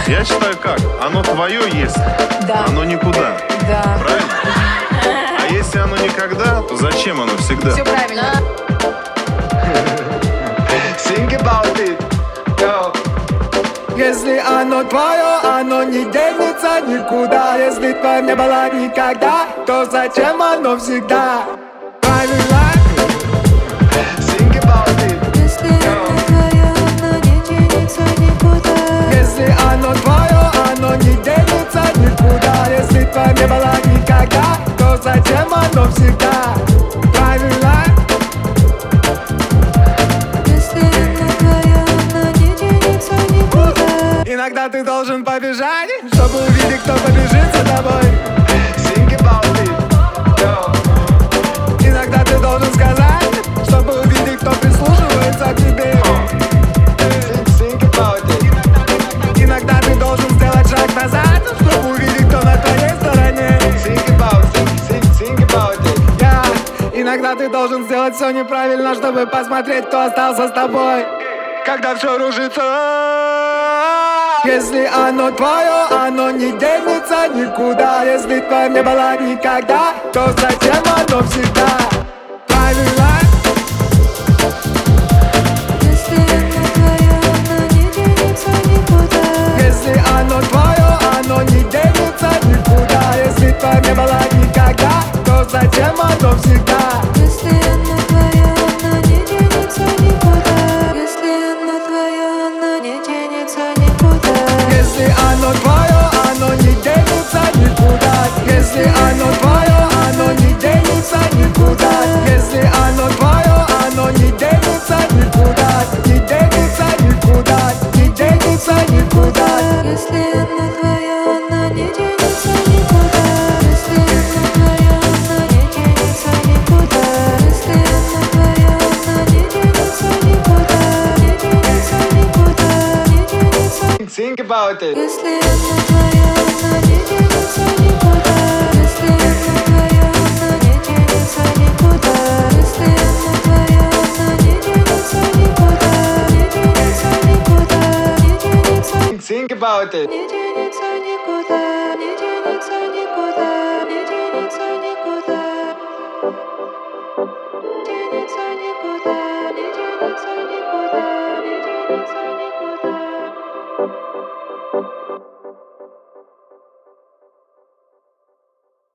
Я считаю как? Оно твое, если Да. оно никуда. Да. Правильно? А если оно никогда, то зачем оно всегда? Все правильно. Think about it, yo. Если оно твое, оно не денется никуда. Если твое не было никогда, то зачем оно всегда? Правильно? Think about it, Если оно твое, оно не денется никуда. если оно твое, оно не денется никуда. Если твое не было никогда, то зачем оно всегда? Правильно? Если оно твое, оно не денется никуда. Иногда ты должен побежать, чтобы увидеть, кто побежит за тобой. Think about it, yo. Иногда ты должен сказать, чтобы увидеть, кто прислушивается к тебе. Think about it. Иногда ты должен сделать шаг назад, чтобы увидеть, кто на твоей стороне. Think about it. Иногда ты должен сделать все неправильно, чтобы посмотреть, кто остался с тобой, когда все рушится. Если оно твое, оно не денется никуда. Если твое не было никогда, то зачем оно всегда? Правильно? Если оно твое, оно не денется никуда. Если оно твое, оно не денется никуда. Если твое не было никогда, то зачем оно всегда? Если оно твое, оно не денется никуда. Если оно твое, оно не денется никуда. Если оно твое, оно не денется никуда. Если оно твое, оно не денется никуда. Если оно твое, оно не денется никуда. Не денется никуда, не денется никуда. Если оно твое, оно не денется никуда. Если оно твое, оно не денется никуда. Если оно твое, оно не денется никуда. Не денется никуда. Не денется. Think about it. Если оно твое, оно не денется никуда. Если оно твое, оно не денется никуда. Если оно твое, оно не денется никуда. Не денется никуда. Не денется. Think about it. Не денется никуда. Не денется никуда. Не денется никуда. Денется